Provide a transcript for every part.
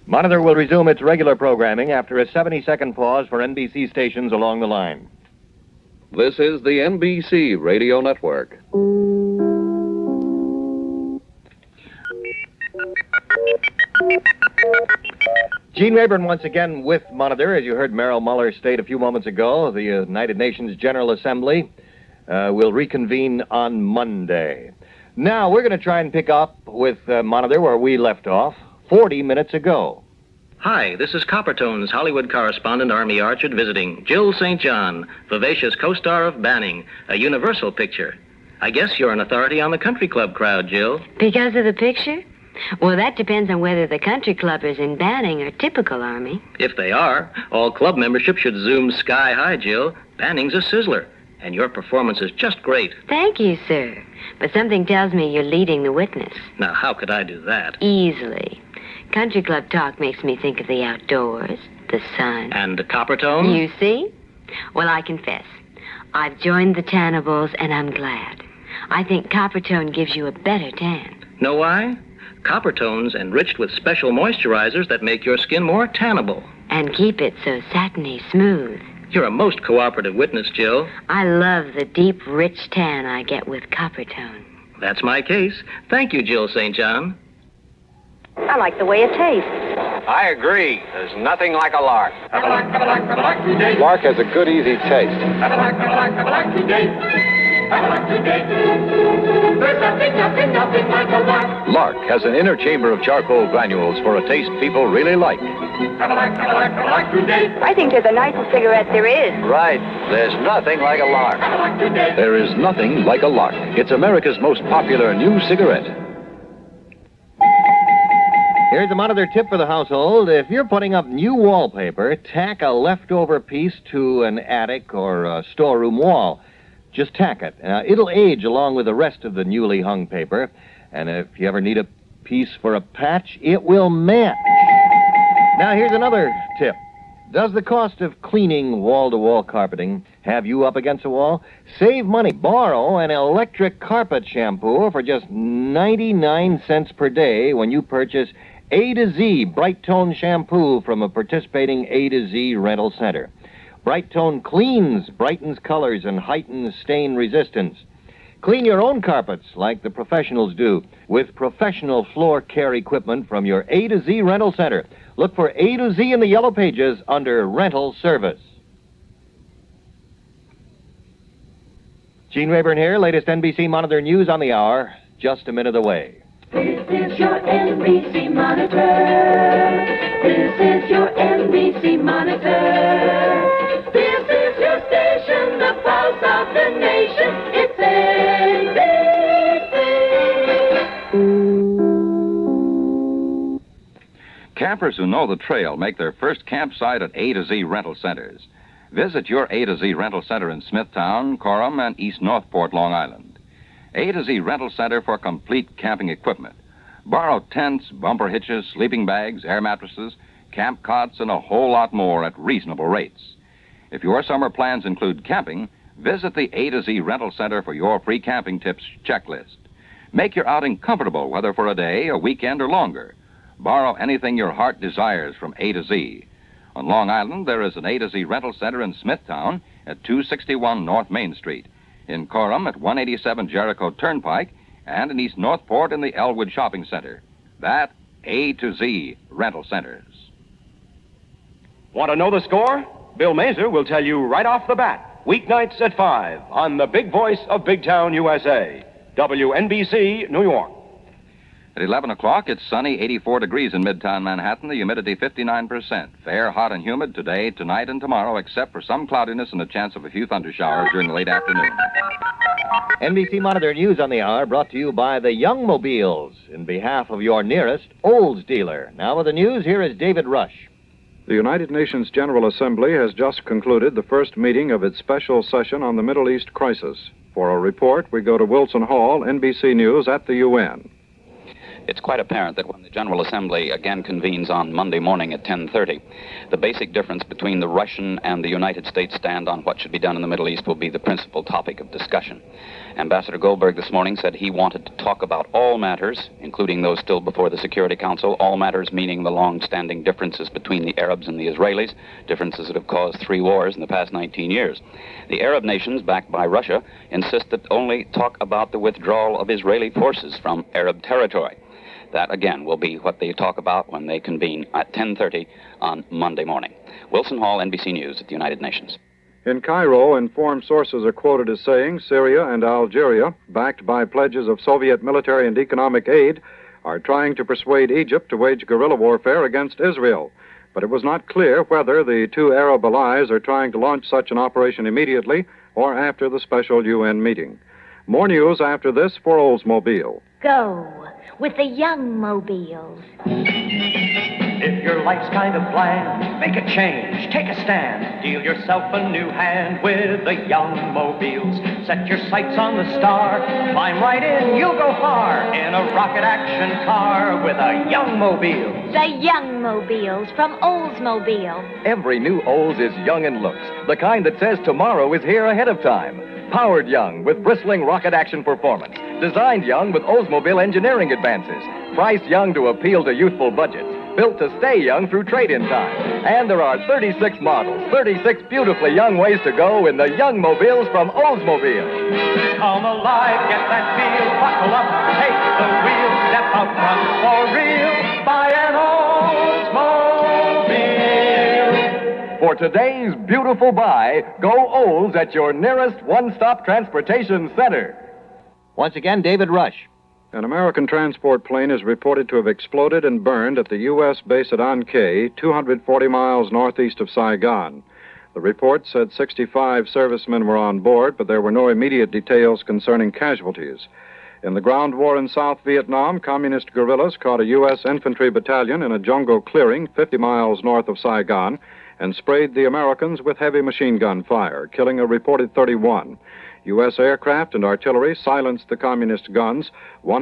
Monitor will resume its regular programming after a 70-second pause for NBC stations along the line. This is the NBC Radio Network. Gene Rayburn once again with Monitor. As you heard Merrill Muller state a few moments ago, the United Nations General Assembly will reconvene on Monday. Now, we're going to try and pick up with Monitor where we left off 40 minutes ago. Hi, this is Coppertone's Hollywood correspondent Army Archard visiting Jill St. John, vivacious co-star of Banning, a Universal picture. I guess you're an authority on the country club crowd, Jill. Because of the picture? Well, that depends on whether the country clubbers in Banning are typical, Army. If they are, all club membership should zoom sky high, Jill. Banning's a sizzler, and your performance is just great. Thank you, sir. But something tells me you're leading the witness. Now, how could I do that? Easily. Country club talk makes me think of the outdoors, the sun. And the Coppertone? You see? Well, I confess. I've joined the Tannables, and I'm glad. I think Coppertone gives you a better tan. Know why? Coppertone's enriched with special moisturizers that make your skin more tannable. And keep it so satiny smooth. You're a most cooperative witness, Jill. I love the deep, rich tan I get with Coppertone. That's my case. Thank you, Jill St. John. I like the way it tastes. I agree. There's nothing like a lark. Lark has a good, easy taste. Lark has an inner chamber of charcoal granules for a taste people really like. I think they're the nicest cigarette there is. Right. There's nothing like a lark. There is nothing like a Lark. It's America's most popular new cigarette. Here's a Monitor tip for the household. If you're putting up new wallpaper, tack a leftover piece to an attic or a storeroom wall. Just tack it. It'll age along with the rest of the newly hung paper. And if you ever need a piece for a patch, it will match. Now, here's another tip. Does the cost of cleaning wall-to-wall carpeting have you up against a wall? Save money. Borrow an electric carpet shampoo for just 99 cents per day when you purchase A to Z Bright Tone shampoo from a participating A to Z rental center. Bright Tone cleans, brightens colors, and heightens stain resistance. Clean your own carpets like the professionals do with professional floor care equipment from your A to Z rental center. Look for A to Z in the yellow pages under rental service. Gene Rayburn here, latest NBC Monitor news on the hour, just a minute away. This is your NBC Monitor. This is your NBC Monitor. This is your station, the pulse of the nation. It's NBC. Campers who know the trail make their first campsite at A to Z rental centers. Visit your A to Z rental center in Smithtown, Coram, and East Northport, Long Island. A to Z rental center for complete camping equipment. Borrow tents, bumper hitches, sleeping bags, air mattresses, camp cots, and a whole lot more at reasonable rates. If your summer plans include camping, visit the A to Z rental center for your free camping tips checklist. Make your outing comfortable, whether for a day, a weekend, or longer. Borrow anything your heart desires from A to Z. On Long Island, there is an A to Z rental center in Smithtown at 261 North Main Street, in Coram at 187 Jericho Turnpike, and in East Northport in the Elwood Shopping Center. That A to Z rental centers. Want to know the score? Bill Mazer will tell you right off the bat. Weeknights at 5 on the big voice of Big Town, USA. WNBC, New York. At 11 o'clock, it's sunny, 84 degrees in Midtown Manhattan, the humidity 59%. Fair, hot, and humid today, tonight, and tomorrow, except for some cloudiness and a chance of a few thundershowers during the late afternoon. NBC Monitor News on the Hour brought to you by the Young Mobiles in behalf of your nearest Olds dealer. Now with the news, here is David Rush. The United Nations General Assembly has just concluded the first meeting of its special session on the Middle East crisis. For a report, we go to Wilson Hall, NBC News at the UN. It's quite apparent that when the General Assembly again convenes on Monday morning at 10:30, the basic difference between the Russian and the United States stand on what should be done in the Middle East will be the principal topic of discussion. Ambassador Goldberg this morning said he wanted to talk about all matters, including those still before the Security Council, all matters meaning the long-standing differences between the Arabs and the Israelis, differences that have caused 3 wars in the past 19 years. The Arab nations, backed by Russia, insist that only talk about the withdrawal of Israeli forces from Arab territory. That, again, will be what they talk about when they convene at 10:30 on Monday morning. Wilson Hall, NBC News at the United Nations. In Cairo, informed sources are quoted as saying Syria and Algeria, backed by pledges of Soviet military and economic aid, are trying to persuade Egypt to wage guerrilla warfare against Israel. But it was not clear whether the 2 Arab allies are trying to launch such an operation immediately or after the special UN meeting. More news after this for Oldsmobile. Go with the young mobiles. If your life's kind of bland, make a change, take a stand. Deal yourself a new hand with the young mobiles. Set your sights on the star, climb right in, you'll go far in a rocket action car with a young mobile. The young mobiles from Oldsmobile. Every new Olds is young in looks, the kind that says tomorrow is here ahead of time. Powered young with bristling rocket action performance. Designed young with Oldsmobile engineering advances. Priced young to appeal to youthful budgets. Built to stay young through trade-in time. And there are 36 models, 36 beautifully young ways to go in the young mobiles from Oldsmobile. Come alive, get that feel, buckle up, take the wheel, step out front for real, buy an Oldsmobile. For today's beautiful buy, go Olds at your nearest one-stop transportation center. Once again, David Rush. An American transport plane is reported to have exploded and burned at the U.S. base at An Khe, 240 miles northeast of Saigon. The report said 65 servicemen were on board, but there were no immediate details concerning casualties. In the ground war in South Vietnam, communist guerrillas caught a U.S. infantry battalion in a jungle clearing 50 miles north of Saigon and sprayed the Americans with heavy machine gun fire, killing a reported 31. U.S. aircraft and artillery silenced the communist guns.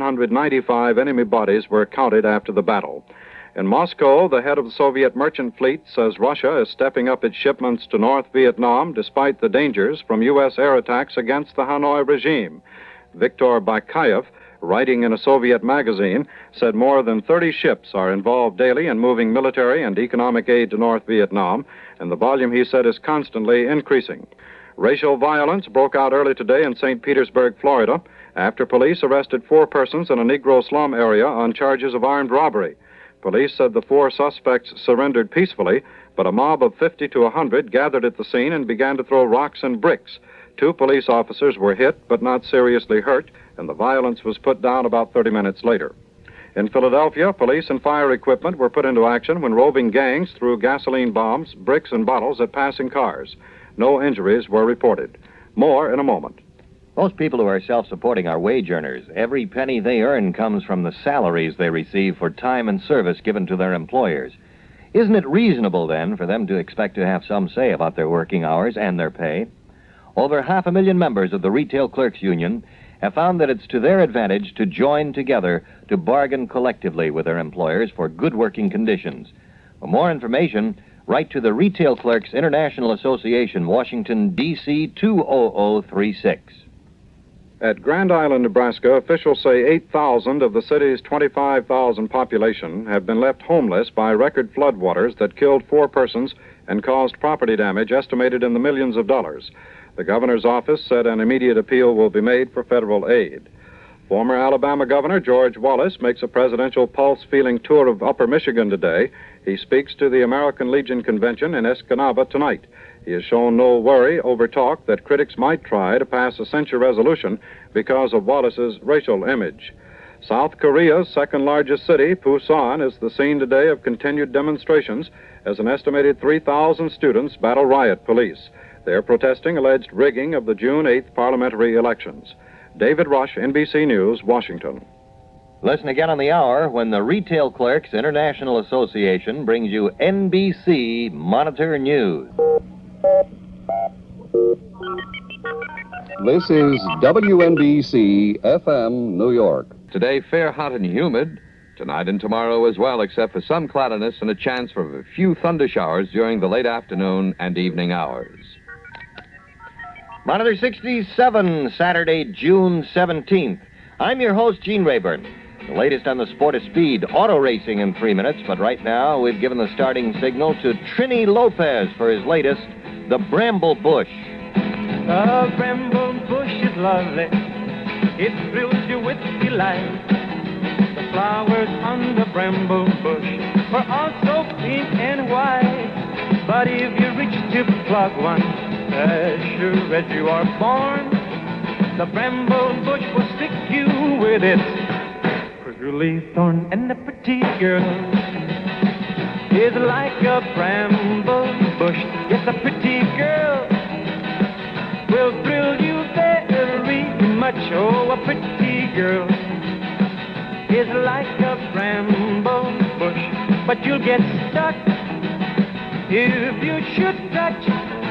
195 enemy bodies were counted after the battle. In Moscow, the head of the Soviet merchant fleet says Russia is stepping up its shipments to North Vietnam despite the dangers from U.S. air attacks against the Hanoi regime. Viktor Bakayev, writing in a Soviet magazine, said more than 30 ships are involved daily in moving military and economic aid to North Vietnam, and the volume, he said, is constantly increasing. Racial violence broke out early today in St. Petersburg, Florida, after police arrested 4 persons in a Negro slum area on charges of armed robbery. Police said the 4 suspects surrendered peacefully, but a mob of 50 to 100 gathered at the scene and began to throw rocks and bricks. 2 police officers were hit but not seriously hurt, and the violence was put down about 30 minutes later. In Philadelphia, police and fire equipment were put into action when roving gangs threw gasoline bombs, bricks, and bottles at passing cars. No injuries were reported. More in a moment. Most people who are self-supporting are wage earners. Every penny they earn comes from the salaries they receive for time and service given to their employers. Isn't it reasonable, then, for them to expect to have some say about their working hours and their pay? Over 500,000 members of the Retail Clerks Union have found that it's to their advantage to join together to bargain collectively with their employers for good working conditions. For more information, write to the Retail Clerks International Association, Washington, D.C. 20036. At Grand Island, Nebraska, officials say 8,000 of the city's 25,000 population have been left homeless by record floodwaters that killed 4 persons and caused property damage estimated in the millions of dollars. The governor's office said an immediate appeal will be made for federal aid. Former Alabama Governor George Wallace makes a presidential pulse-feeling tour of Upper Michigan today. He speaks to the American Legion Convention in Escanaba tonight. He has shown no worry over talk that critics might try to pass a censure resolution because of Wallace's racial image. South Korea's second-largest city, Busan, is the scene today of continued demonstrations as an estimated 3,000 students battle riot police. They're protesting alleged rigging of the June 8th parliamentary elections. David Rush, NBC News, Washington. Listen again on the hour when the Retail Clerks International Association brings you NBC Monitor News. This is WNBC FM, New York. Today, fair, hot, and humid. Tonight and tomorrow as well, except for some cloudiness and a chance for a few thunder showers during the late afternoon and evening hours. Monitor 67, Saturday, June 17th. I'm your host, Gene Rayburn. The latest on the sport of speed, auto racing in 3 minutes, but right now we've given the starting signal to Trini Lopez for his latest, the Bramble Bush. The bramble bush is lovely. It thrills you with delight. The flowers on the bramble bush are also pink and white. But if you reach to pluck one, as sure as you are born, the bramble bush will stick you with its prickly thorn. And the pretty girl is like a bramble bush. Yes, a pretty girl will thrill you very much. Oh, a pretty girl is like a bramble bush, but you'll get stuck if you should touch.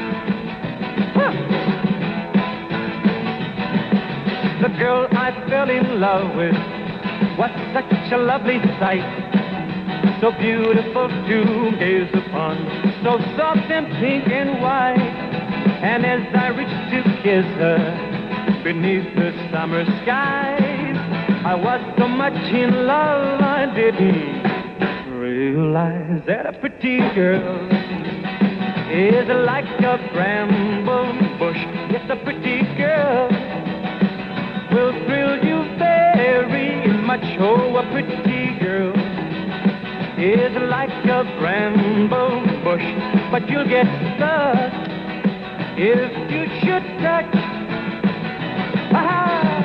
The girl I fell in love with was such a lovely sight, so beautiful to gaze upon, so soft and pink and white. And as I reached to kiss her beneath the summer skies, I was so much in love I didn't realize that a pretty girl is like a bramble bush. Yes, a pretty girl will thrill you very much. Oh, a pretty girl is like a bramble bush, but you'll get stuck if you should touch. Ah!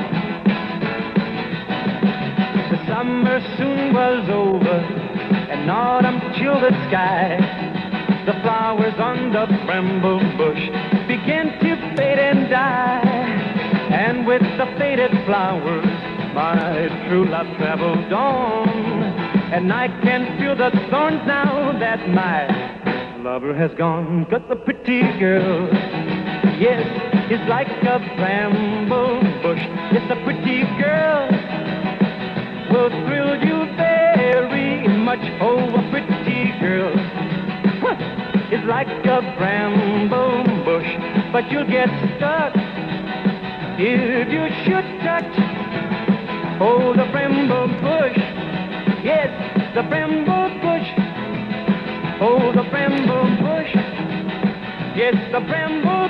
The summer soon was over, and autumn chilled the sky. The flowers on the bramble bush began to fade and die. And with the faded flowers, my true love traveled on. And I can feel the thorns now that my lover has gone. 'Cause the pretty girl, yes, is like a bramble bush. Yes, a pretty girl will thrill you very much. Oh, a pretty girl is like a bramble bush, but you'll get stuck if you should touch. Oh, the bramble bush, yes, the bramble bush. Oh, the bramble bush, yes, the bramble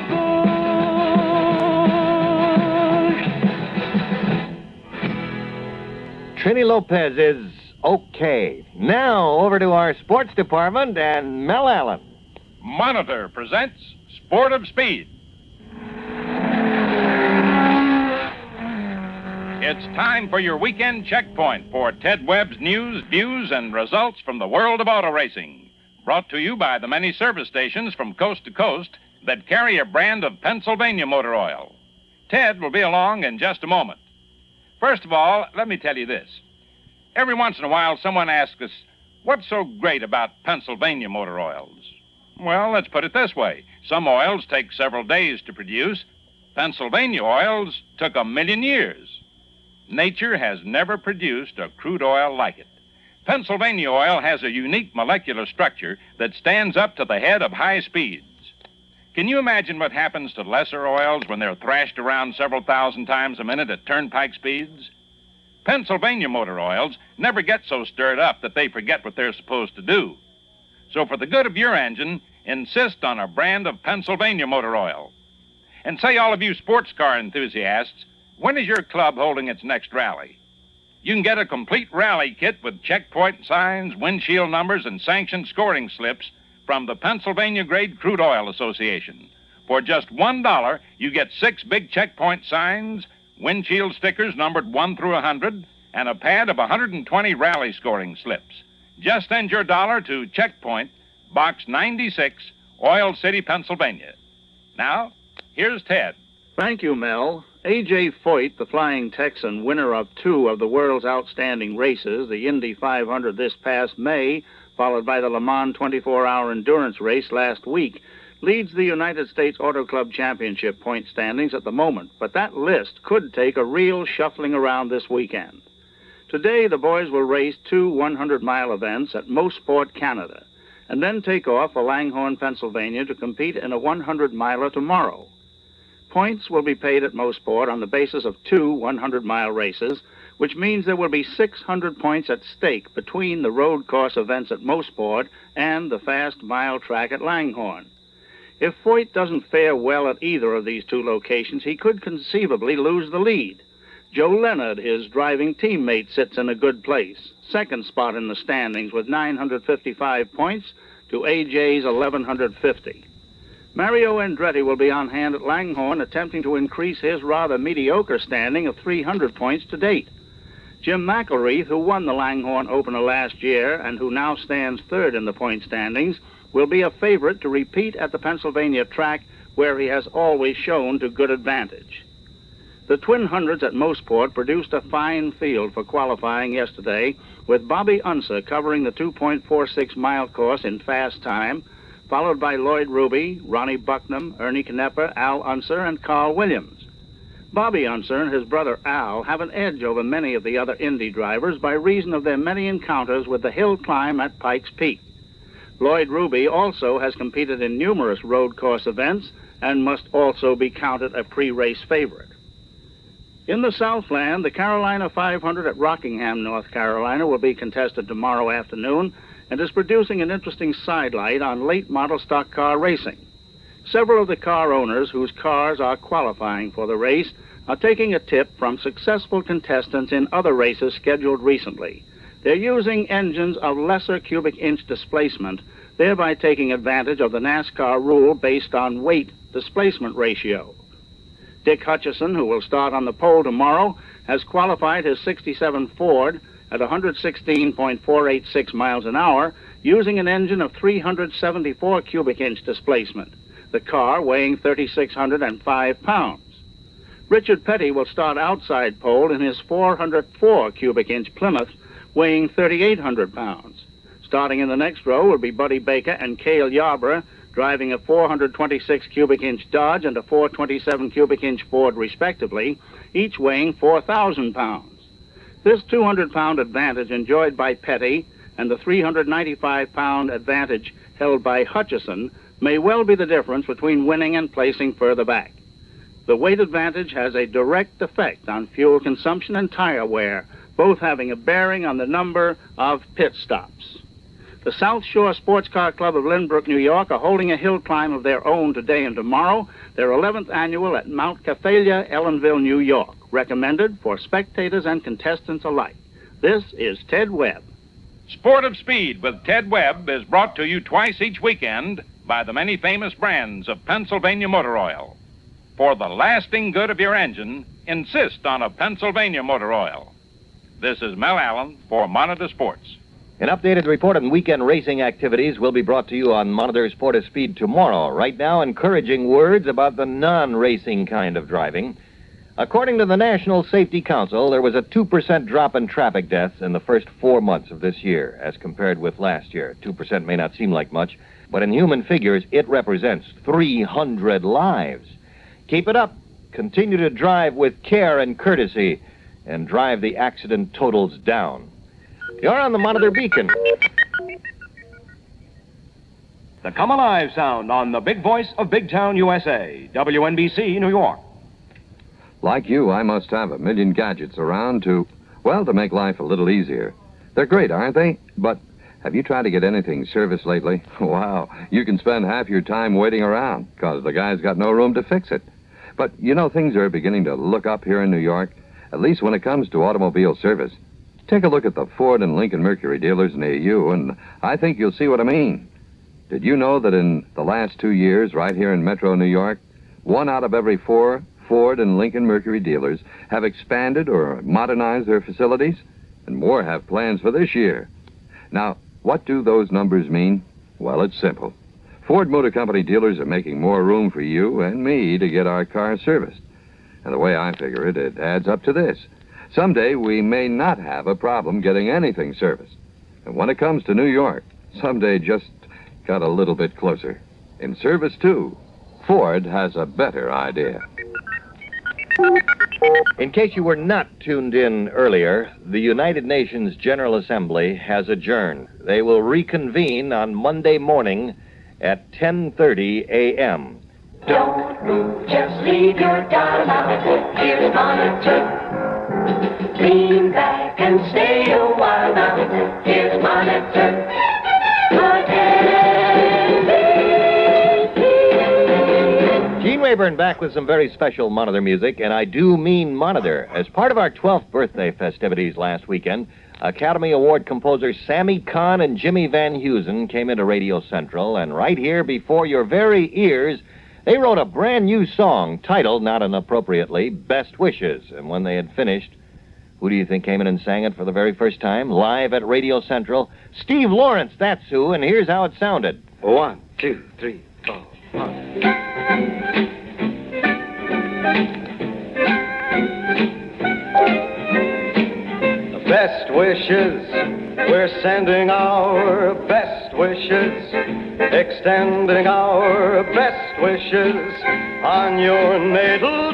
bush. Trini Lopez is okay. Now, over to our sports department and Mel Allen. Monitor presents Sport of Speed. It's time for your weekend checkpoint for Ted Webb's news, views, and results from the world of auto racing. Brought to you by the many service stations from coast to coast that carry a brand of Pennsylvania motor oil. Ted will be along in just a moment. First of all, let me tell you this. Every once in a while, someone asks us, what's so great about Pennsylvania motor oils? Well, let's put it this way. Some oils take several days to produce. Pennsylvania oils took 1,000,000 years. Nature has never produced a crude oil like it. Pennsylvania oil has a unique molecular structure that stands up to the head of high speeds. Can you imagine what happens to lesser oils when they're thrashed around several thousand times a minute at turnpike speeds? Pennsylvania motor oils never get so stirred up that they forget what they're supposed to do. So for the good of your engine, insist on a brand of Pennsylvania motor oil. And say, all of you sports car enthusiasts, when is your club holding its next rally? You can get a complete rally kit with checkpoint signs, windshield numbers, and sanctioned scoring slips from the Pennsylvania Grade Crude Oil Association. For just $1, you get 6 big checkpoint signs, windshield stickers numbered 1 through 100, and a pad of 120 rally scoring slips. Just send your dollar to Checkpoint, Box 96, Oil City, Pennsylvania. Now, here's Ted. Thank you, Mel. A.J. Foyt, the Flying Texan, winner of 2 of the world's outstanding races, the Indy 500 this past May, followed by the Le Mans 24-hour endurance race last week, leads the United States Auto Club Championship point standings at the moment, but that list could take a real shuffling around this weekend. Today, the boys will race 2 100-mile events at Mosport, Canada, and then take off for Langhorne, Pennsylvania to compete in a 100-miler tomorrow. Points will be paid at Mosport on the basis of 2 100-mile races, which means there will be 600 points at stake between the road course events at Mosport and the fast mile track at Langhorne. If Foyt doesn't fare well at either of these 2 locations, he could conceivably lose the lead. Joe Leonard, his driving teammate, sits in a good place, second spot in the standings with 955 points to AJ's 1,150. Mario Andretti will be on hand at Langhorne, attempting to increase his rather mediocre standing of 300 points to date. Jim McElreath, who won the Langhorne opener last year and who now stands third in the point standings, will be a favorite to repeat at the Pennsylvania track, where he has always shown to good advantage. The Twin Hundreds at Mosport produced a fine field for qualifying yesterday, with Bobby Unser covering the 2.46-mile course in fast time, followed by Lloyd Ruby, Ronnie Bucknam, Ernie Knepper, Al Unser, and Carl Williams. Bobby Unser and his brother Al have an edge over many of the other Indy drivers by reason of their many encounters with the hill climb at Pikes Peak. Lloyd Ruby also has competed in numerous road course events and must also be counted a pre-race favorite. In the Southland, the Carolina 500 at Rockingham, North Carolina, will be contested tomorrow afternoon and is producing an interesting sidelight on late model stock car racing. Several of the car owners whose cars are qualifying for the race are taking a tip from successful contestants in other races scheduled recently. They're using engines of lesser cubic inch displacement, thereby taking advantage of the NASCAR rule based on weight displacement ratio. Dick Hutchison, who will start on the pole tomorrow, has qualified his 67 Ford at 116.486 miles an hour using an engine of 374 cubic inch displacement, the car weighing 3,605 pounds. Richard Petty will start outside pole in his 404 cubic inch Plymouth, weighing 3,800 pounds. Starting in the next row will be Buddy Baker and Cale Yarborough, driving a 426 cubic inch Dodge and a 427 cubic inch Ford, respectively, each weighing 4,000 pounds. This 200-pound advantage enjoyed by Petty and the 395-pound advantage held by Hutchison may well be the difference between winning and placing further back. The weight advantage has a direct effect on fuel consumption and tire wear, both having a bearing on the number of pit stops. The South Shore Sports Car Club of Lynbrook, New York, are holding a hill climb of their own today and tomorrow, their 11th annual at Mount Cathalia, Ellenville, New York, recommended for spectators and contestants alike. This is Ted Webb. Sport of Speed with Ted Webb is brought to you twice each weekend by the many famous brands of Pennsylvania motor oil. For the lasting good of your engine, insist on a Pennsylvania motor oil. This is Mel Allen for Monitor Sports. An updated report on weekend racing activities will be brought to you on Monitor Sport of Speed tomorrow. Right now, encouraging words about the non-racing kind of driving. According to the National Safety Council, there was a 2% drop in traffic deaths in the first 4 months of this year as compared with last year. 2% may not seem like much, but in human figures, it represents 300 lives. Keep it up. Continue to drive with care and courtesy and drive the accident totals down. You're on the Monitor Beacon. The Come Alive sound on the big voice of Big Town, USA, WNBC, New York. Like you, I must have a million gadgets around to make life a little easier. They're great, aren't they? But have you tried to get anything serviced lately? Wow, you can spend half your time waiting around because the guy's got no room to fix it. But, you know, things are beginning to look up here in New York, at least when it comes to automobile service. Take a look at the Ford and Lincoln Mercury dealers near you, and I think you'll see what I mean. Did you know that in the last 2 years, right here in Metro New York, 1 out of every 4 Ford and Lincoln Mercury dealers have expanded or modernized their facilities, and more have plans for this year. Now, what do those numbers mean? Well, it's simple. Ford Motor Company dealers are making more room for you and me to get our cars serviced. And the way I figure it, it adds up to this. Someday we may not have a problem getting anything serviced. And when it comes to New York, someday just got a little bit closer. In service, too, Ford has a better idea. In case you were not tuned in earlier, the United Nations General Assembly has adjourned. They will reconvene on Monday morning at 10:30 a.m. Don't move, just leave your dial now. Here's Monitor. Lean back and stay a while now. Here's Monitor. Gene Rayburn back with some very special Monitor music, and I do mean Monitor. As part of our 12th birthday festivities last weekend, Academy Award composers Sammy Kahn and Jimmy Van Heusen came into Radio Central, and right here before your very ears, they wrote a brand new song titled, not inappropriately, Best Wishes. And when they had finished, who do you think came in and sang it for the very first time, live at Radio Central? Steve Lawrence, that's who, and here's how it sounded. 1, 2, 3, 4, 5. Best wishes, we're sending our best wishes, extending our best wishes on your natal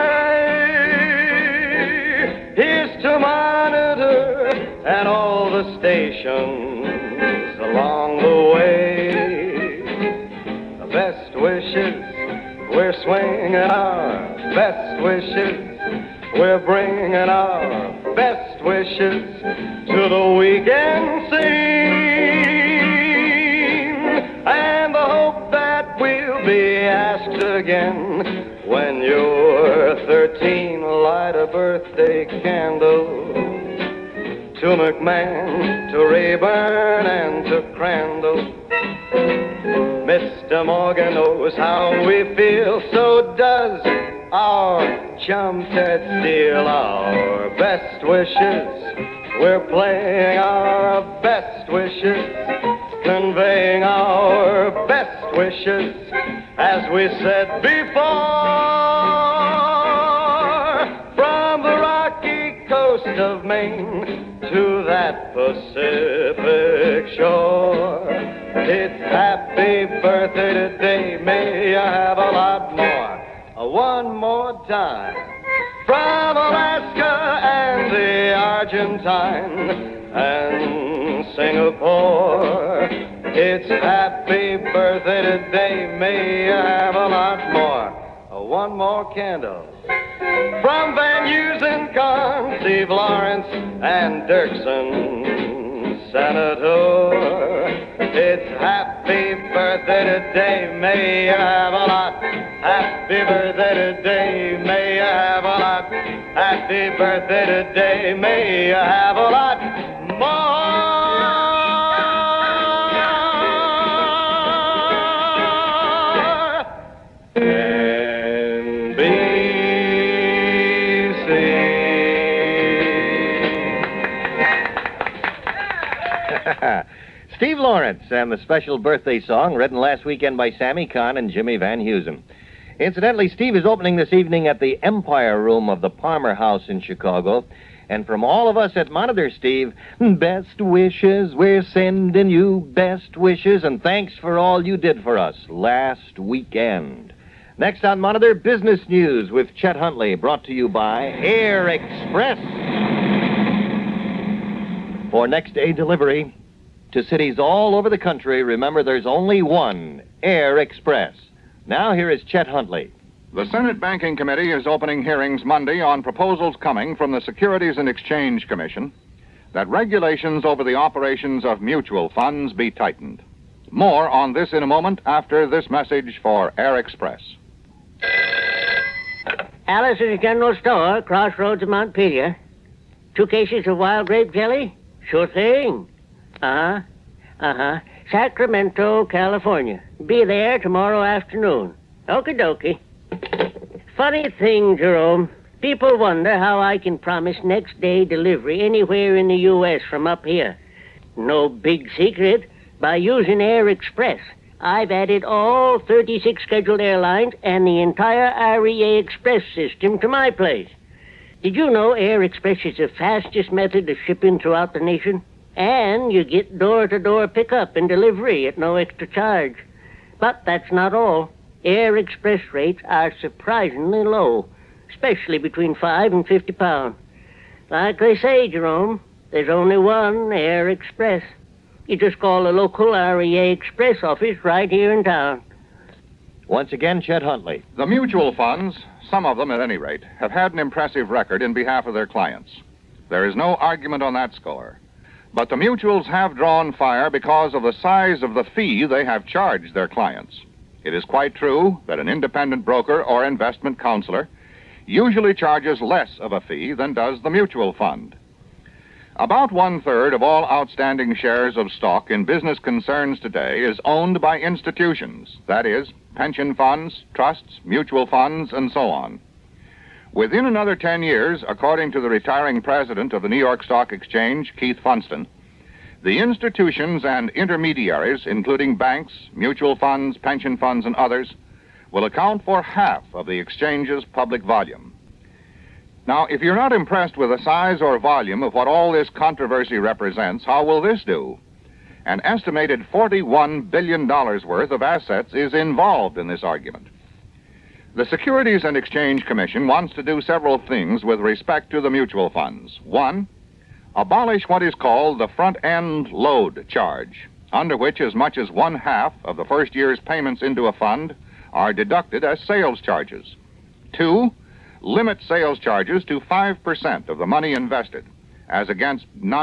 day. Here's to Monitor and all the stations along the way. The best wishes, we're swinging our best wishes. We're bringing our best wishes to the weekend scene, and the hope that we'll be asked again when you're 13. Light a birthday candle to McMahon, to Rayburn, and to Crandall. Mr. Morgan knows how we feel, so does our chum Ted Steele. Our best wishes, we're playing our best wishes, conveying our best wishes, as we said before, from the rocky coast of Maine to that Pacific shore. It's happy birthday today, may you have a lot more. One more time, from Alaska and the Argentine and Singapore. It's happy birthday today, may you have a lot more. One more candle. From Van Heusen, Kahn, Steve Lawrence, and Dirksen, Senator. It's happy birthday today, may you have a lot. Happy birthday today, may you have a lot. Happy birthday today, may you have a lot more. Steve Lawrence and the special birthday song written last weekend by Sammy Kahn and Jimmy Van Heusen. Incidentally, Steve is opening this evening at the Empire Room of the Palmer House in Chicago. And from all of us at Monitor, Steve, best wishes, we're sending you best wishes, and thanks for all you did for us last weekend. Next on Monitor, business news with Chet Huntley, brought to you by Air Express. For next day delivery to cities all over the country, remember there's only one Air Express. Now here is Chet Huntley. The Senate Banking Committee is opening hearings Monday on proposals coming from the Securities and Exchange Commission that regulations over the operations of mutual funds be tightened. More on this in a moment after this message for Air Express. Alice's General Store, Crossroads of Montpelier. 2 cases of wild grape jelly? Sure thing. Sacramento, California. Be there tomorrow afternoon. Okie dokie. Funny thing, Jerome. People wonder how I can promise next day delivery anywhere in the U.S. from up here. No big secret. By using Air Express, I've added all 36 scheduled airlines and the entire IREA Express system to my place. Did you know Air Express is the fastest method of shipping throughout the nation? And you get door-to-door pickup and delivery at no extra charge. But that's not all. Air Express rates are surprisingly low. especially between 5 and 50 pounds. Like they say, Jerome, there's only one Air Express. You just call the local REA Express office right here in town. Once again, Chet Huntley. The mutual funds, some of them at any rate, have had an impressive record in behalf of their clients. There is no argument on that score. But the mutuals have drawn fire because of the size of the fee they have charged their clients. It is quite true that an independent broker or investment counselor usually charges less of a fee than does the mutual fund. About 1/3 of all outstanding shares of stock in business concerns today is owned by institutions, that is, pension funds, trusts, mutual funds, and so on. Within another 10 years, according to the retiring president of the New York Stock Exchange, Keith Funston, the institutions and intermediaries, including banks, mutual funds, pension funds, and others, will account for half of the exchange's public volume. Now, if you're not impressed with the size or volume of what all this controversy represents, how will this do? An estimated $41 billion worth of assets is involved in this argument. The Securities and Exchange Commission wants to do several things with respect to the mutual funds. One, abolish what is called the front-end load charge, under which as much as 1/2 of the first year's payments into a fund are deducted as sales charges. Two, limit sales charges to 5% of the money invested, as against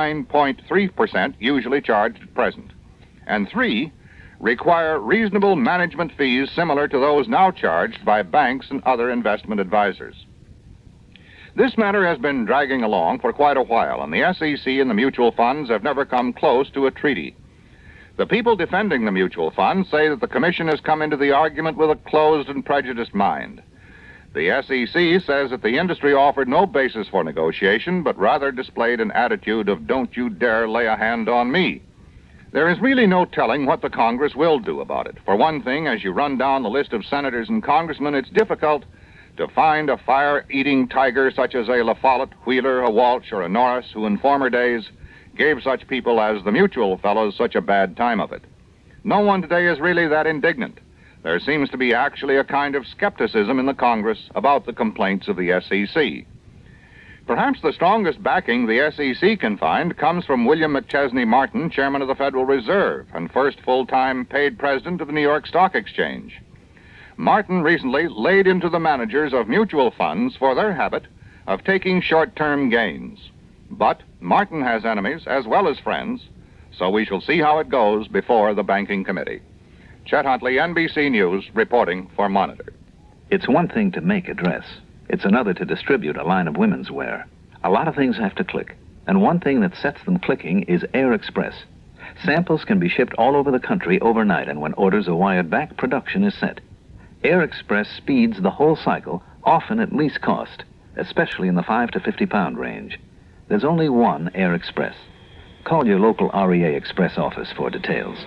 9.3% usually charged at present. And three, require reasonable management fees similar to those now charged by banks and other investment advisors. This matter has been dragging along for quite a while, and the SEC and the mutual funds have never come close to a treaty. The people defending the mutual funds say that the Commission has come into the argument with a closed and prejudiced mind. The SEC says that the industry offered no basis for negotiation, but rather displayed an attitude of don't you dare lay a hand on me. There is really no telling what the Congress will do about it. For one thing, as you run down the list of senators and congressmen, it's difficult to find a fire-eating tiger such as a La Follette, Wheeler, a Walsh, or a Norris, who in former days gave such people as the mutual fellows such a bad time of it. No one today is really that indignant. There seems to be actually a kind of skepticism in the Congress about the complaints of the SEC. Perhaps the strongest backing the SEC can find comes from William McChesney Martin, chairman of the Federal Reserve and first full-time paid president of the New York Stock Exchange. Martin recently laid into the managers of mutual funds for their habit of taking short-term gains. But Martin has enemies as well as friends, so we shall see how it goes before the Banking Committee. Chet Huntley, NBC News, reporting for Monitor. It's one thing to make a dress. It's another to distribute a line of women's wear. A lot of things have to click, and one thing that sets them clicking is Air Express. Samples can be shipped all over the country overnight, and when orders are wired back, production is set. Air Express speeds the whole cycle, often at least cost, especially in the 5 to 50 pound range. There's only one Air Express. Call your local REA Express office for details.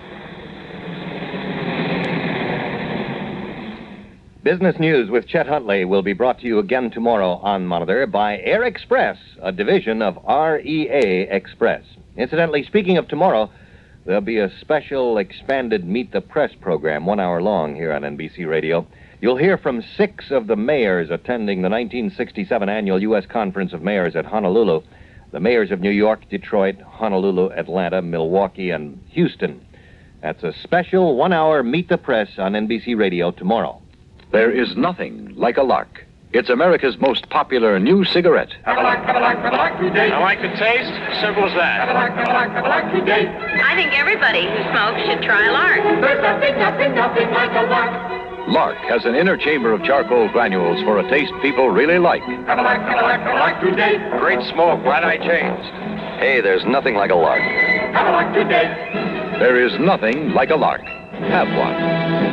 Business News with Chet Huntley will be brought to you again tomorrow on Monitor by Air Express, a division of REA Express. Incidentally, speaking of tomorrow, there'll be a special expanded Meet the Press program, 1 hour long, here on NBC Radio. You'll hear from 6 of the mayors attending the 1967 annual U.S. Conference of Mayors at Honolulu. The mayors of New York, Detroit, Honolulu, Atlanta, Milwaukee, and Houston. That's a special 1 hour Meet the Press on NBC Radio tomorrow. There is nothing like a lark. It's America's most popular new cigarette. I like the taste. Simple as that. I think everybody who smokes should try Lark. There's nothing like a lark. Lark has an inner chamber of charcoal granules for a taste people really like. Great smoke. Why'd I change? Hey, there's nothing like a lark. There is nothing like a lark. Have one.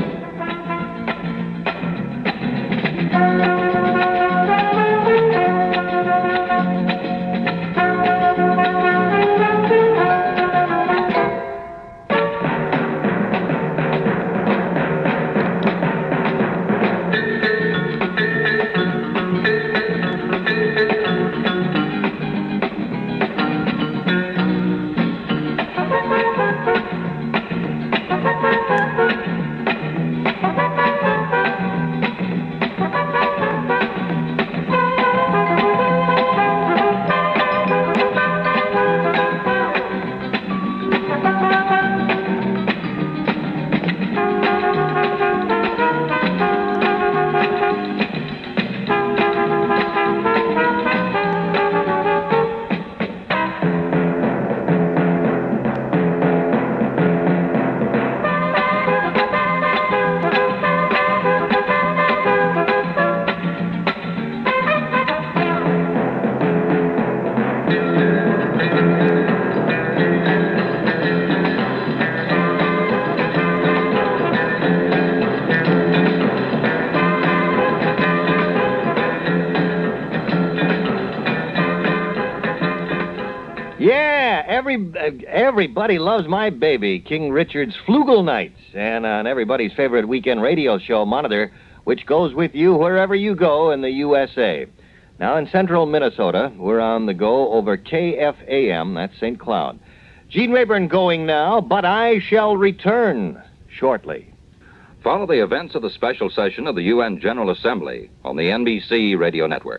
everybody loves my baby, King Richard's Flugel Nights, and on everybody's favorite weekend radio show, Monitor, which goes with you wherever you go in the USA. Now, in central Minnesota, we're on the go over KFAM, that's St. Cloud. Gene Rayburn going now, but I shall return shortly. Follow the events of the special session of the UN General Assembly on the NBC Radio Network.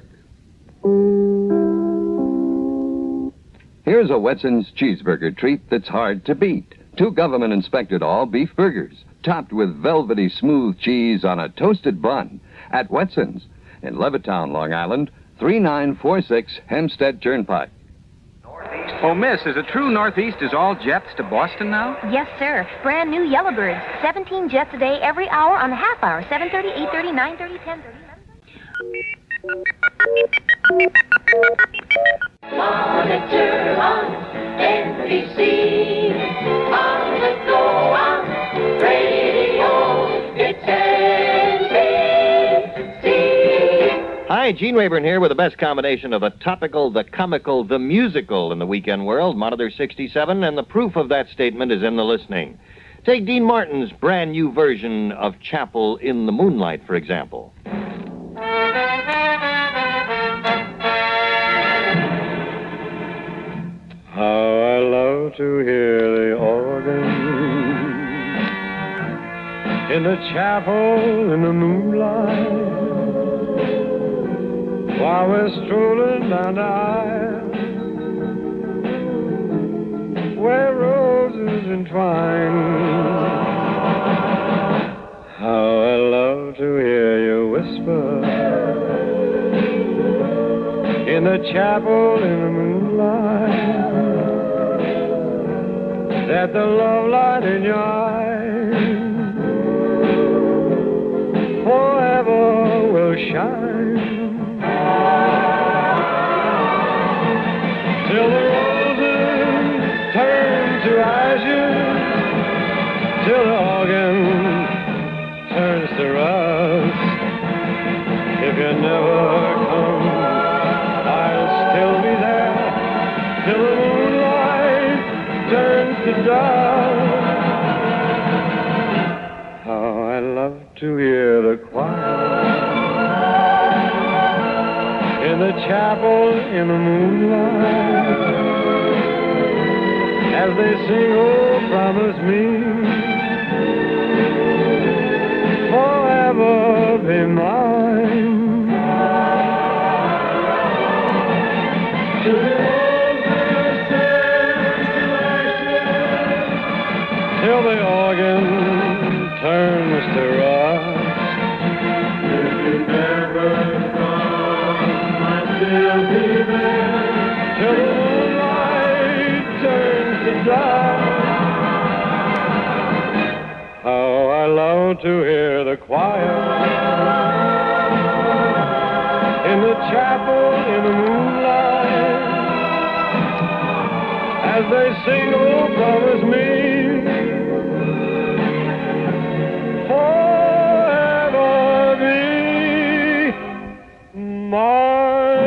Here's a Wetson's cheeseburger treat that's hard to beat. 2 government-inspected all-beef burgers, topped with velvety smooth cheese on a toasted bun at Wetson's in Levittown, Long Island, 3946 Hempstead Turnpike. Oh, miss, is it true Northeast is all jets to Boston now? Yes, sir. Brand new Yellowbirds. 17 jets a day every hour on the half hour. 7:30, 8:30, 9:30, 10:30. Monitor on NBC. On the go on radio. It's NBC. Hi, Gene Rayburn here with the best combination of the topical, the comical, the musical in the weekend world, Monitor 67, and the proof of that statement is in the listening. Take Dean Martin's brand new version of Chapel in the Moonlight, for example. How I love to hear the organ in the chapel in the moonlight. While we're strolling down the aisle, where roses entwine. How I love to hear you whisper in the chapel in the moonlight, that the love light in your eyes forever will shine. Till the roses turn to ashes, till the organ turns to rust. If you never come, I'll still be there till the moonlight turns to dust. How I love to hear the choir in the chapel in the moonlight, as they sing, oh, promise me, forever be mine. Till the roses turn to ashes, till the organ turns to rust. If you never still be there till the moonlight turns to dust. How I love to hear the choir in the chapel in the moonlight, as they sing, oh, promise me, forever be mine.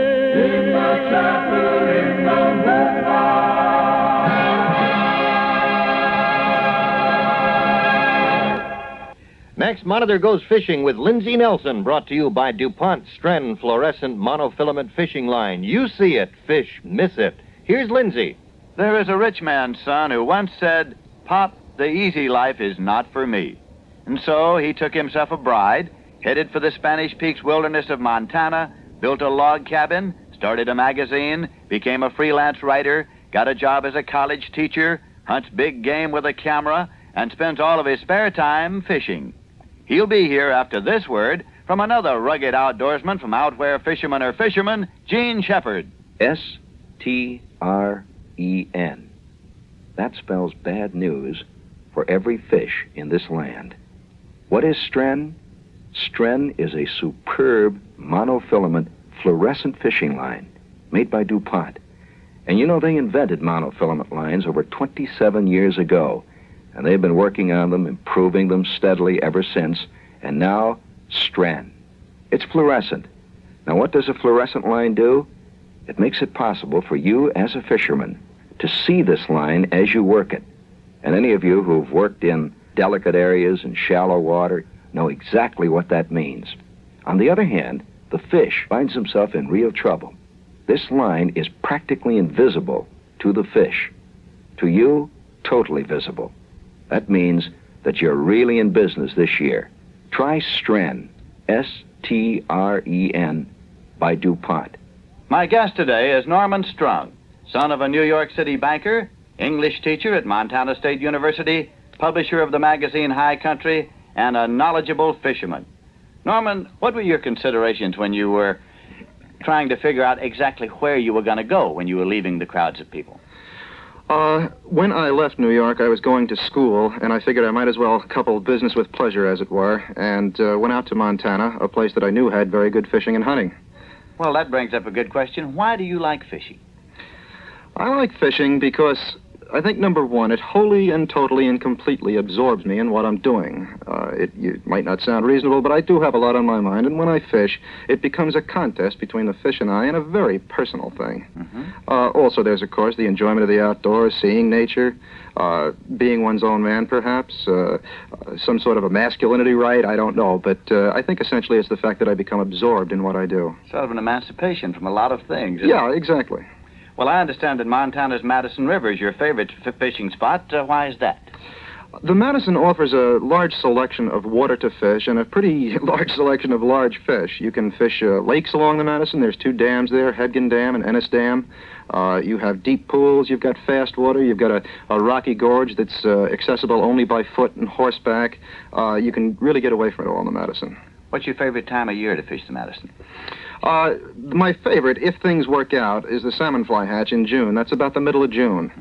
Next, Monitor goes fishing with Lindsay Nelson, brought to you by DuPont Stren Fluorescent Monofilament Fishing Line. You see it, fish, miss it. Here's Lindsay. There is a rich man's son who once said, "Pop, the easy life is not for me." And so he took himself a bride, headed for the Spanish Peaks wilderness of Montana, built a log cabin, started a magazine, became a freelance writer, got a job as a college teacher, hunts big game with a camera, and spends all of his spare time fishing. He'll be here after this word from another rugged outdoorsman from out where fishermen are fishermen, Gene Shepard. S-T-R-E-N. That spells bad news for every fish in this land. What is Stren? Stren is a superb monofilament fluorescent fishing line made by DuPont. And you know, they invented monofilament lines over 27 years ago. And they've been working on them, improving them steadily ever since. And now, Stren. It's fluorescent. Now, what does a fluorescent line do? It makes it possible for you as a fisherman to see this line as you work it. And any of you who've worked in delicate areas and shallow water know exactly what that means. On the other hand, the fish finds himself in real trouble. This line is practically invisible to the fish. To you, totally visible. That means that you're really in business this year. Try Stren, S-T-R-E-N, by DuPont. My guest today is Norman Strong, son of a New York City banker, English teacher at Montana State University, publisher of the magazine High Country, and a knowledgeable fisherman. Norman, what were your considerations when you were trying to figure out exactly where you were going to go when you were leaving the crowds of people? When I left New York, I was going to school, and I figured I might as well couple business with pleasure, as it were, and went out to Montana, a place that I knew had very good fishing and hunting. Well, that brings up a good question. Why do you like fishing? I like fishing because I think, number one, it wholly and totally and completely absorbs me in what I'm doing. It might not sound reasonable, but I do have a lot on my mind, and when I fish, it becomes a contest between the fish and I, and a very personal thing. Also, there's, of course, the enjoyment of the outdoors, seeing nature, being one's own man, perhaps, some sort of a masculinity right, I don't know, but I think essentially it's the fact that I become absorbed in what I do. Sort of an emancipation from a lot of things. Yeah, exactly. Well, I understand that Montana's Madison River is your favorite fishing spot. Why is that? The Madison offers a large selection of water to fish and a pretty large selection of large fish. You can fish lakes along the Madison. There's 2 dams there, Hedgen Dam and Ennis Dam. You have deep pools. You've got fast water. You've got a rocky gorge that's accessible only by foot and horseback. You can really get away from it all in the Madison. What's your favorite time of year to fish the Madison? My favorite, if things work out, is the salmon fly hatch in June. That's about the middle of June.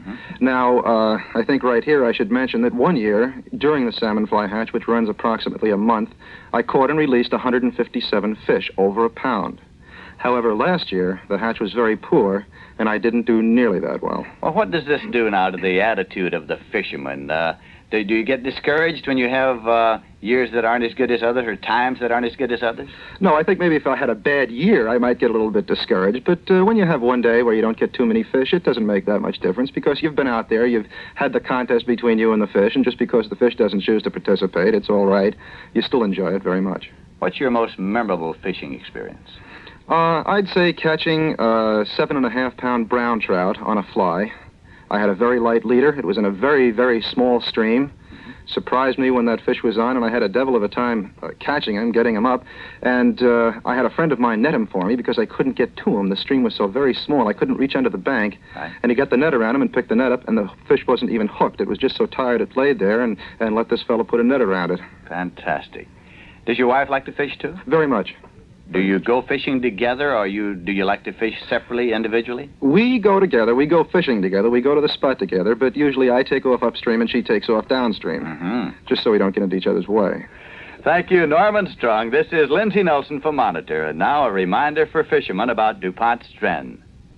Now, I think right here I should mention that one year, during the salmon fly hatch, which runs approximately a month, I caught and released 157 fish, over a pound. However, last year, the hatch was very poor, and I didn't do nearly that well. Well, what does this do now to the attitude of the fisherman? Do you get discouraged when you have years that aren't as good as others or times that aren't as good as others? No, I think maybe if I had a bad year, I might get a little bit discouraged. But when you have one day where you don't get too many fish, it doesn't make that much difference because you've been out there, you've had the contest between you and the fish, and just because the fish doesn't choose to participate, it's all right. You still enjoy it very much. What's your most memorable fishing experience? I'd say catching a 7.5-pound brown trout on a fly. I had a very light leader. It was in a very, very small stream. Surprised me when that fish was on, and I had a devil of a time catching him, getting him up. And I had a friend of mine net him for me because I couldn't get to him. The stream was so very small, I couldn't reach under the bank. And he got the net around him and picked the net up, and the fish wasn't even hooked. It was just so tired it laid there and let this fellow put a net around it. Fantastic. Does your wife like to fish, too? Very much. Do you go fishing together, or do you like to fish separately, individually? We go together. We go fishing together. We go to the spot together, but usually I take off upstream and she takes off downstream, just so we don't get into each other's way. Thank you, Norman Strong. This is Lindsay Nelson for Monitor, and now a reminder for fishermen about DuPont Stren.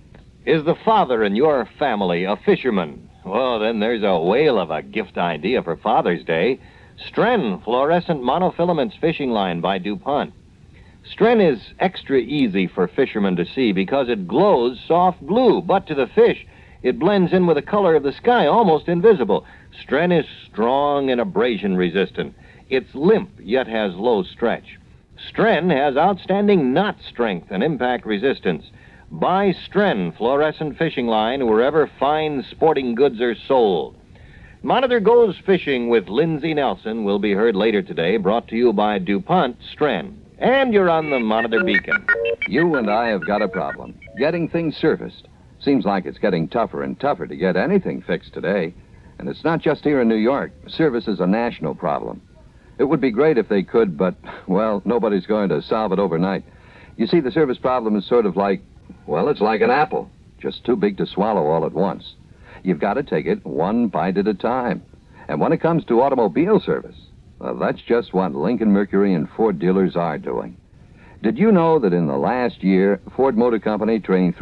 Is the father in your family a fisherman? Well, then there's a whale of a gift idea for Father's Day. Stren Fluorescent Monofilaments Fishing Line by DuPont. Stren is extra easy for fishermen to see because it glows soft blue, but to the fish, it blends in with the color of the sky, almost invisible. Stren is strong and abrasion resistant. It's limp, yet has low stretch. Stren has outstanding knot strength and impact resistance. Buy Stren Fluorescent Fishing Line wherever fine sporting goods are sold. Monitor Goes Fishing with Lindsay Nelson will be heard later today, brought to you by DuPont Stren. And you're on the Monitor Beacon. You and I have got a problem. Getting things serviced. Seems like it's getting tougher and tougher to get anything fixed today. And it's not just here in New York. Service is a national problem. It would be great if they could, but, well, nobody's going to solve it overnight. You see, the service problem is sort of like, well, it's like an apple. Just too big to swallow all at once. You've got to take it one bite at a time. And when it comes to automobile service, well, that's just what Lincoln Mercury and Ford dealers are doing. Did you know that in the last year, Ford Motor Company trained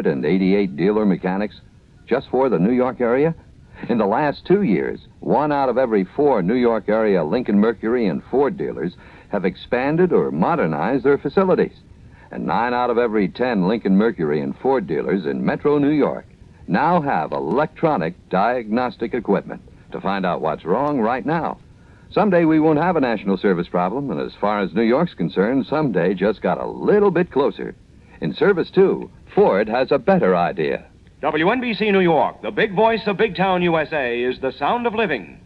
388 dealer mechanics just for the New York area? In the last 2 years, 1 out of every 4 New York area Lincoln Mercury and Ford dealers have expanded or modernized their facilities. And 9 out of every 10 Lincoln Mercury and Ford dealers in Metro New York now have electronic diagnostic equipment to find out what's wrong right now. Someday we won't have a national service problem, and as far as New York's concerned, someday just got a little bit closer. In service, too, Ford has a better idea. WNBC New York, the big voice of Big Town, USA, is the sound of living.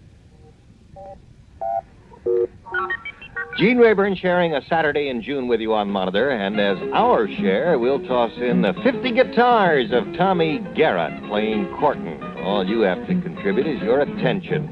Gene Rayburn sharing a Saturday in June with you on Monitor, and as our share, we'll toss in the 50 guitars of Tommy Garrett playing Corton. All you have to contribute is your attention.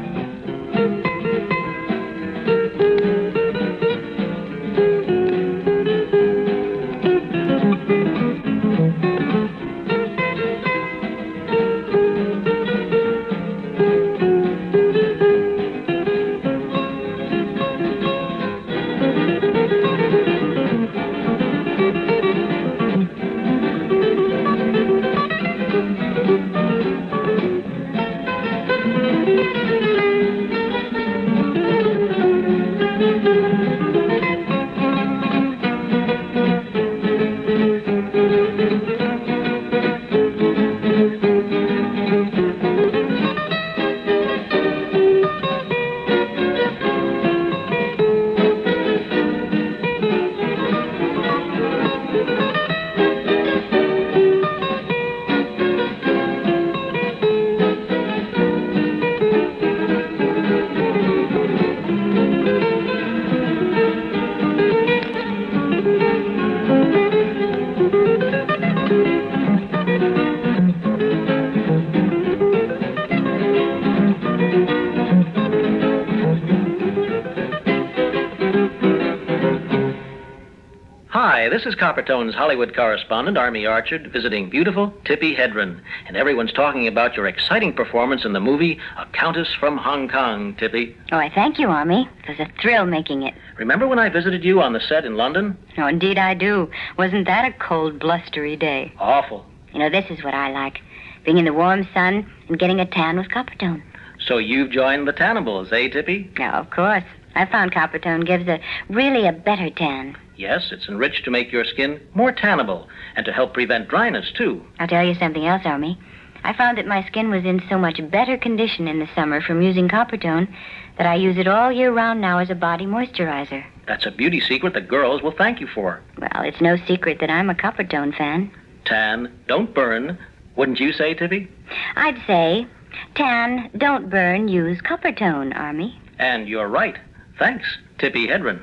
Hi, this is Coppertone's Hollywood correspondent, Army Archerd, visiting beautiful Tippi Hedren. And everyone's talking about your exciting performance in the movie A Countess from Hong Kong, Tippi. Oh, I thank you, Army. It was a thrill making it. Remember when I visited you on the set in London? Oh, indeed I do. Wasn't that a cold, blustery day? Awful. You know, this is what I like. Being in the warm sun and getting a tan with Coppertone. So you've joined the Tannibals, eh, Tippi? Oh, of course. I found Coppertone gives really a better tan. Yes, it's enriched to make your skin more tannable and to help prevent dryness, too. I'll tell you something else, Army. I found that my skin was in so much better condition in the summer from using Coppertone that I use it all year round now as a body moisturizer. That's a beauty secret that girls will thank you for. Well, it's no secret that I'm a Coppertone fan. Tan, don't burn. Wouldn't you say, Tippi? I'd say, tan, don't burn, use Coppertone, Army. And you're right. Thanks, Tippi Hedren.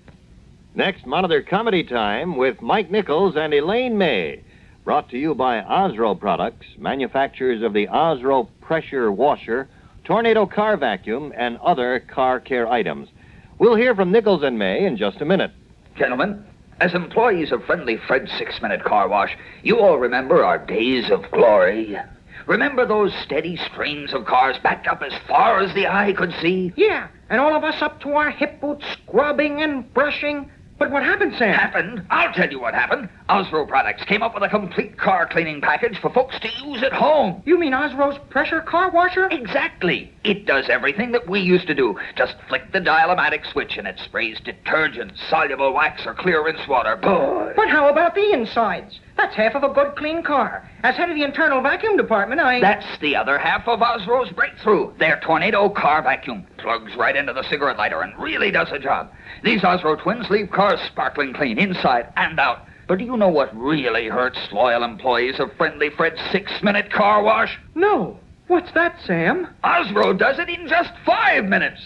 Next, Monitor Comedy Time with Mike Nichols and Elaine May. Brought to you by Osro Products, manufacturers of the Osro Pressure Washer, Tornado Car Vacuum, and other car care items. We'll hear from Nichols and May in just a minute. Gentlemen, as employees of Friendly Fred's 6-Minute Car Wash, you all remember our days of glory. Remember those steady streams of cars backed up as far as the eye could see? Yeah, and all of us up to our hip boots scrubbing and brushing. But what happened, Sam? Happened? I'll tell you what happened. Osro Products came up with a complete car cleaning package for folks to use at home. You mean Osro's pressure car washer? Exactly. It does everything that we used to do. Just flick the dial-o-matic switch and it sprays detergent, soluble wax, or clear rinse water. Boy. But how about the insides? That's half of a good, clean car. As head of the internal vacuum department, That's the other half of Osro's breakthrough. Their Tornado Car Vacuum plugs right into the cigarette lighter and really does a job. These Osro twins leave cars sparkling clean, inside and out. But do you know what really hurts loyal employees of Friendly Fred's 6-Minute Car Wash? No. What's that, Sam? Osro does it in just 5 minutes.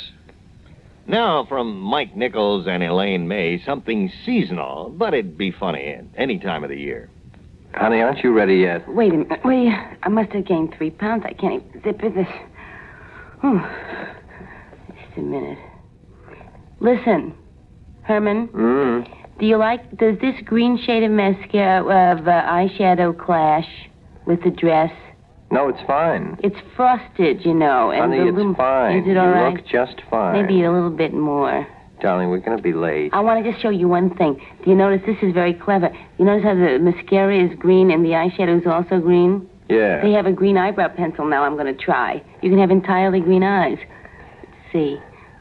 Now, from Mike Nichols and Elaine May, something seasonal, but it'd be funny at any time of the year. Honey, aren't you ready yet? Wait a minute. Wait, I must have gained 3 pounds. I can't even zip it. This. Just a minute. Listen, Herman. Does this green shade of mascara, of eyeshadow clash with the dress? No, it's fine. It's frosted, you know. And Honey, it's fine. Is it all right? You look just fine. Maybe a little bit more. Darling, we're going to be late. I want to just show you one thing. Do you notice this is very clever? You notice how the mascara is green and the eyeshadow is also green? Yeah. They have a green eyebrow pencil now I'm going to try. You can have entirely green eyes. Let's see.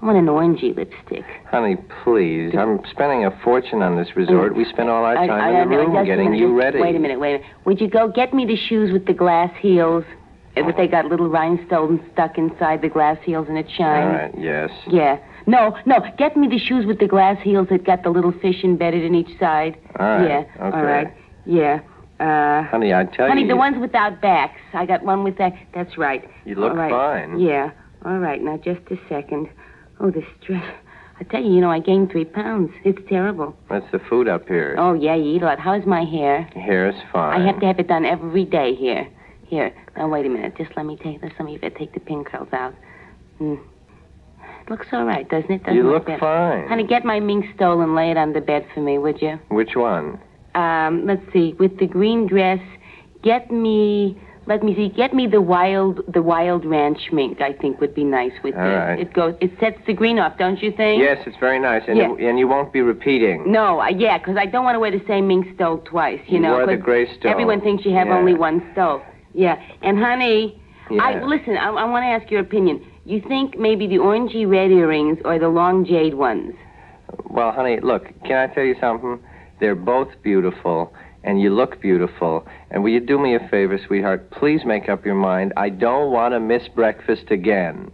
I want an orangey lipstick. Honey, please. I'm spending a fortune on this resort. We spend all our time in the room getting you ready. Wait a minute. Would you go get me the shoes with the glass heels? That they got little rhinestones stuck inside the glass heels and it shines? All right, yes. Yeah. No. Get me the shoes with the glass heels that got the little fish embedded in each side. All right. Yeah. Okay. All right. Yeah. Honey, I tell you... Honey, the ones without backs. I got one with that. That's right. You look fine. Yeah. All right. Now, just a second. Oh, this dress. I tell you, I gained 3 pounds. It's terrible. That's the food up here. Oh, yeah, you eat a lot. How's my hair? Hair is fine. I have to have it done every day here. Here. Now, wait a minute. Just let me take this. Let me take the pin curls out. It looks all right, doesn't it? You look fine. Honey, get my mink stole and lay it on the bed for me, would you? Which one? Let's see. With the green dress, get me the wild ranch mink. I think would be nice with all this. Right. It sets the green off, don't you think? Yes, it's very nice, and, and you won't be repeating. No, because I don't want to wear the same mink stole twice. You know, wore the gray stole. Everyone thinks you have only one stole. Yeah, and honey, yeah. Listen. I want to ask your opinion. You think maybe the orangey red earrings or the long jade ones? Well, honey, look. Can I tell you something? They're both beautiful. And you look beautiful. And will you do me a favor, sweetheart? Please make up your mind. I don't want to miss breakfast again.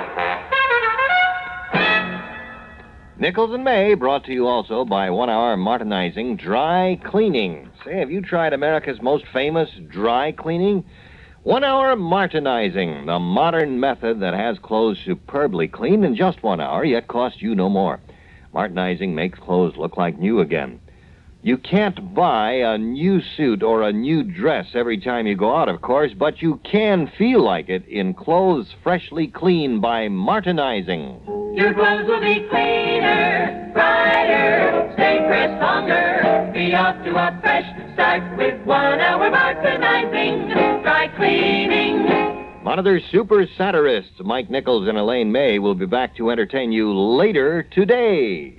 Nichols and May, brought to you also by 1 Hour Martinizing Dry Cleaning. Say, have you tried America's most famous dry cleaning? 1 Hour Martinizing, the modern method that has clothes superbly cleaned in just 1 hour, yet costs you no more. Martinizing makes clothes look like new again. You can't buy a new suit or a new dress every time you go out, of course, but you can feel like it in clothes freshly cleaned by Martinizing. Your clothes will be cleaner, brighter, stay pressed longer, be off to a fresh start with 1 Hour Martinizing Dry Cleaning. Monitor super satirists Mike Nichols and Elaine May will be back to entertain you later today.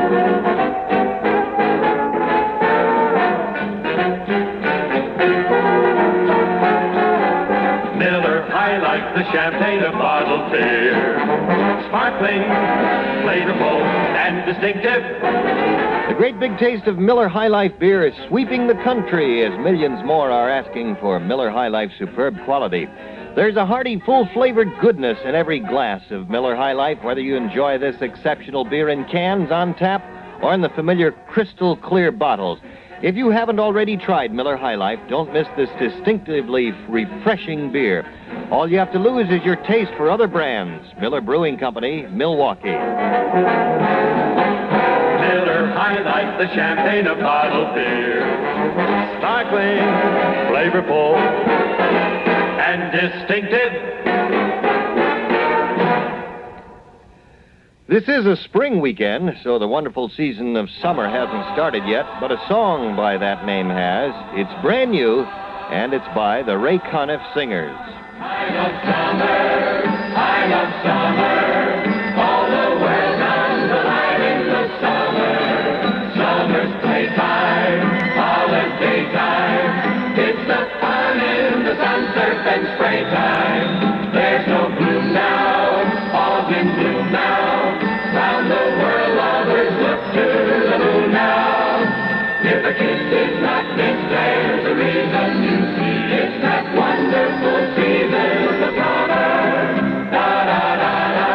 The champagne of bottled beer. Sparkling, flavorful, and distinctive. The great big taste of Miller High Life beer is sweeping the country as millions more are asking for Miller High Life superb quality. There's a hearty, full-flavored goodness in every glass of Miller High Life, whether you enjoy this exceptional beer in cans on tap or in the familiar crystal clear bottles. If you haven't already tried Miller High Life, don't miss this distinctively refreshing beer. All you have to lose is your taste for other brands. Miller Brewing Company, Milwaukee. Miller High Life, the champagne of bottled beer. Sparkling, flavorful, and distinctive. This is a spring weekend, so the wonderful season of summer hasn't started yet, but a song by that name has. It's brand new, and it's by the Ray Conniff Singers. I love summer, I love summer. All the world comes alive in the summer. Summer's playtime, holiday time. It's the fun in the sun, surf and spray time. There's no gloom now, all's in bloom now. Round the world, lovers look to the moon now. If a kiss is not missed, there's a reason you see. It's that wonderful season of summer. Da da da da.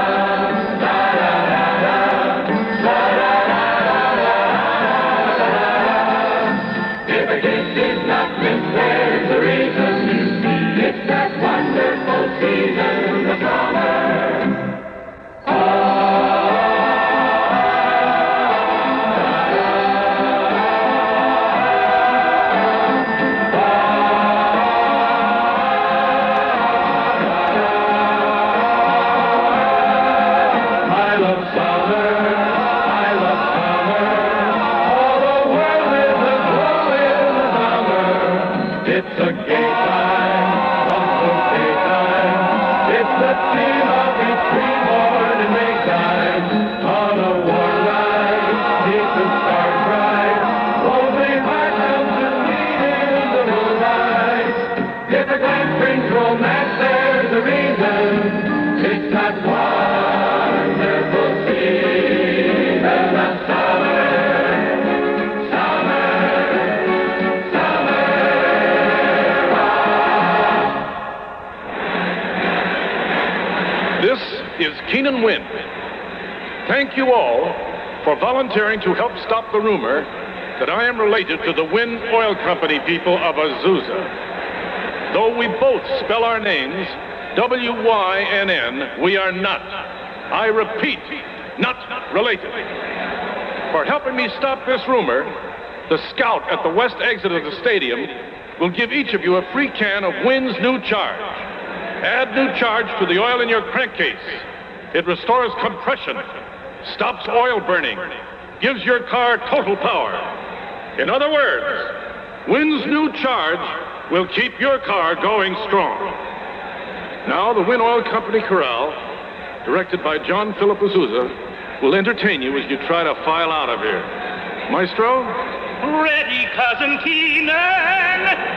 Thank you all for volunteering to help stop the rumor that I am related to the Wynn Oil Company people of Azusa. Though we both spell our names W-Y-N-N, we are not. I repeat, not related. For helping me stop this rumor, the scout at the west exit of the stadium will give each of you a free can of Wynn's New Charge. Add New Charge to the oil in your crankcase. It restores compression, stops oil burning, gives your car total power. In other words, Wynn's New Charge will keep your car going strong. Now, the Wynn Oil Company Corral, directed by John Philip Azusa, will entertain you as you try to file out of here. Maestro? Ready, Cousin Keenan!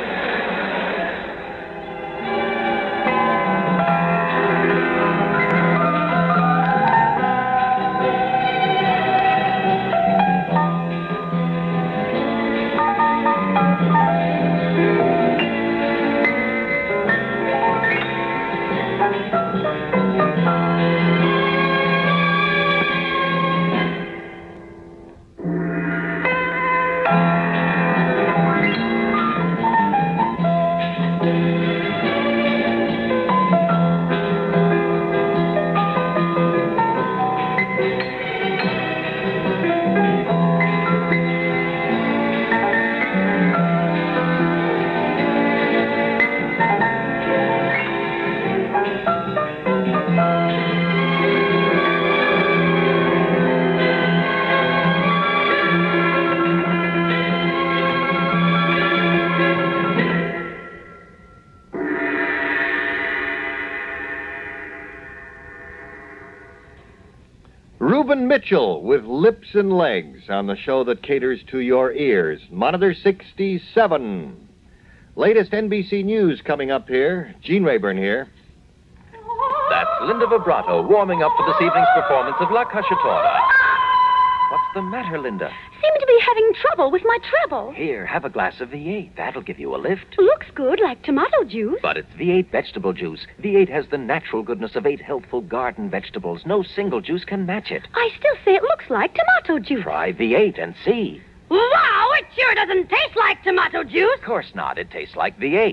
Reuben Mitchell with Lips and Legs on the show that caters to your ears. Monitor 67. Latest NBC News coming up here. Gene Rayburn here. That's Linda Vibrato warming up for this evening's performance of La Cacciatora. What's the matter, Linda? Seem to be having trouble with my treble. Here, have a glass of V8. That'll give you a lift. Looks good, like tomato juice. But it's V8 vegetable juice. V8 has the natural goodness of 8 healthful garden vegetables. No single juice can match it. I still say it looks like tomato juice. Try V8 and see. Wow, it sure doesn't taste like tomato juice. Of course not. It tastes like V8.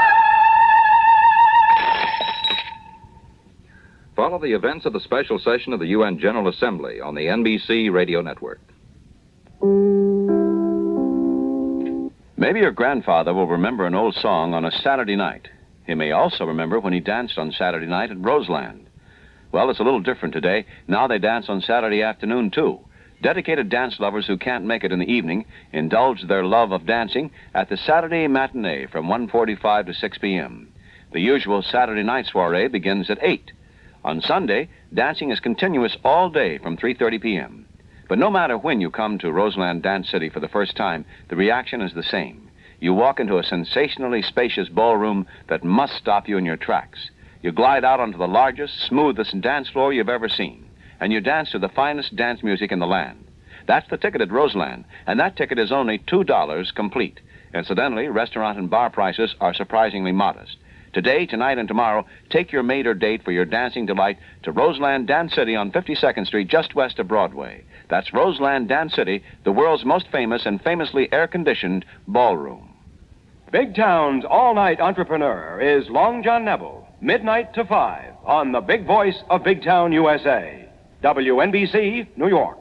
Follow the events of the special session of the UN General Assembly on the NBC Radio Network. Maybe your grandfather will remember an old song on a Saturday night. He may also remember when he danced on Saturday night at Roseland. Well, it's a little different today. Now they dance on Saturday afternoon, too. Dedicated dance lovers who can't make it in the evening indulge their love of dancing at the Saturday matinee from 1:45 to 6 p.m. The usual Saturday night soiree begins at 8. On Sunday, dancing is continuous all day from 3:30 p.m. But no matter when you come to Roseland Dance City for the first time, the reaction is the same. You walk into a sensationally spacious ballroom that must stop you in your tracks. You glide out onto the largest, smoothest dance floor you've ever seen, and you dance to the finest dance music in the land. That's the ticket at Roseland, and that ticket is only $2 complete. Incidentally, restaurant and bar prices are surprisingly modest. Today, tonight, and tomorrow, take your mate or date for your dancing delight to Roseland Dance City on 52nd Street, just west of Broadway. That's Roseland Dance City, the world's most famous and famously air-conditioned ballroom. Big Town's all-night entrepreneur is Long John Neville, midnight to 5, on the big voice of Big Town, USA. WNBC, New York.